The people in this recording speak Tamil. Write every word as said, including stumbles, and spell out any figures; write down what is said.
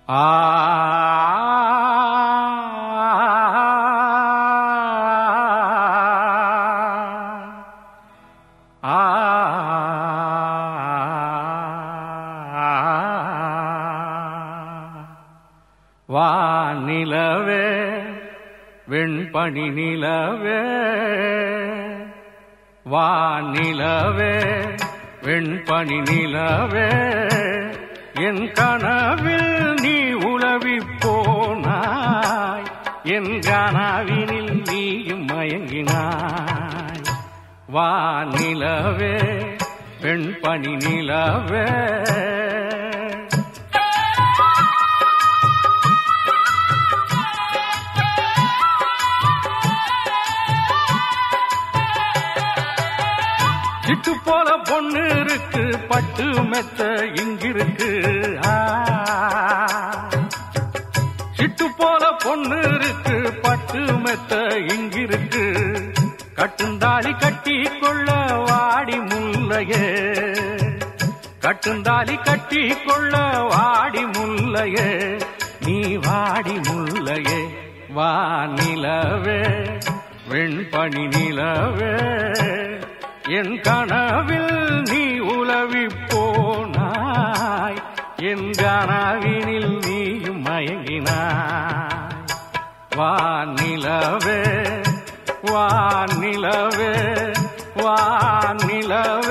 ஆ வானிலவே வெண்பனி நிலவே வானிலவே வெண்பனி நிலவே என் கனவில் நீ உலவிப் போனாய் என் கனவினில் நீயும் மயங்கினாய் வானிலவே வெண்பனி நிலவே சிட்டு போல பொண்ணு இருக்கு பட்டு மெத்த இங்கிருக்கு சிட்டு போல பொண்ணு இருக்கு பட்டு மெத்த இங்கிருக்கு கட்டுந்தாலி கட்டி கொள்ள வாடி முல்லையே கட்டுந்தாலி கட்டி கொள்ள வாடி முல்லையே நீ வாடி முல்லையே வானிலவே வெண்பனி நிலவே என் கனவில் நீ உலவிப் போனாய் என் கனவினில் நீயும் மயங்கினாய் வானிலவே வானிலவே வானிலவே